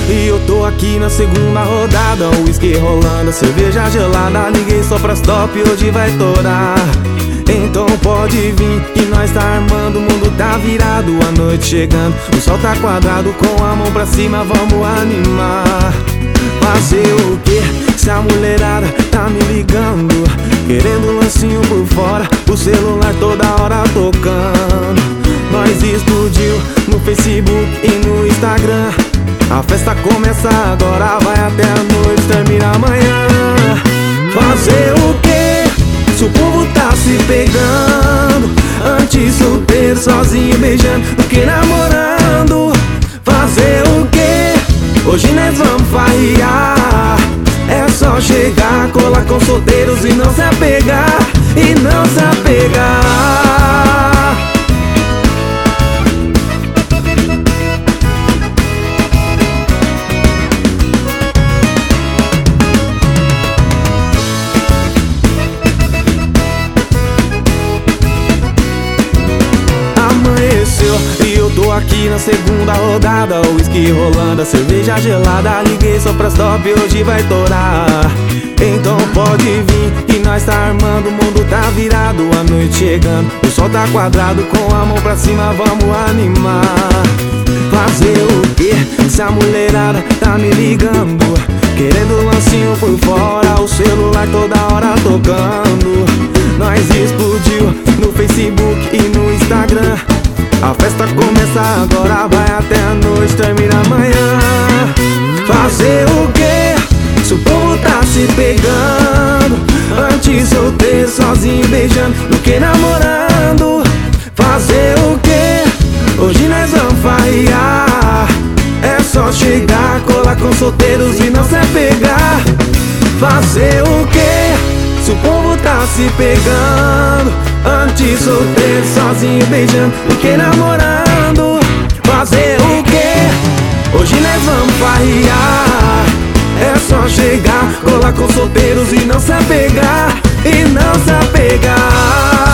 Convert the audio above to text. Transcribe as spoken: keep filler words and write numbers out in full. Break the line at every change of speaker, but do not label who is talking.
e eu tô aqui na segunda rodada. O uísque rolando, a cerveja gelada. Liguei só pras top, hoje vai torar. Então pode vir que nós tá armando, o mundo tá virado, a noite chegando, o sol tá quadrado, com a mão pra cima vamos animar. Fazer o quê? Se a mulherada tá me ligando, querendo um lancinho por fora, o celular toda hora tocando. Nós explodiu no Facebook e no Instagram. A festa começa agora, vai até a noite, termina amanhã. Fazer o quê? Se o povo tá se pegando, antes solteiro, sozinho, beijando, do que namorando. Fazer o quê? Hoje nós vamos farrear. É só chegar, colar com solteiros e não se apegar, e não se apegar. E eu tô aqui na segunda rodada, o uísque rolando, a cerveja gelada. Liguei só pras top, hoje vai torar. Então pode vir que nós tá armando, o mundo tá virado, a noite chegando, o sol tá quadrado, com a mão pra cima vamos animar. Fazer o quê? Se a mulherada tá me ligando, querendo um lancinho por fora, o celular toda hora tocando. Nós explodiu no Facebook e no Instagram. A festa começa agora, vai até a noite, termina amanhã. Fazer o quê? Se o povo tá se pegando, antes solteiro, sozinho, beijando, do que namorando. Fazer o quê? Hoje nós vamos farrear. É só chegar, colar com solteiros e não se apegar. Fazer o quê? Se o povo tá se pegando, antes solteiro, sozinho, beijando, do que namorando. Fazer o quê? Hoje nós vamos farrear. É só chegar, colar com solteiros e não se apegar, e não se apegar.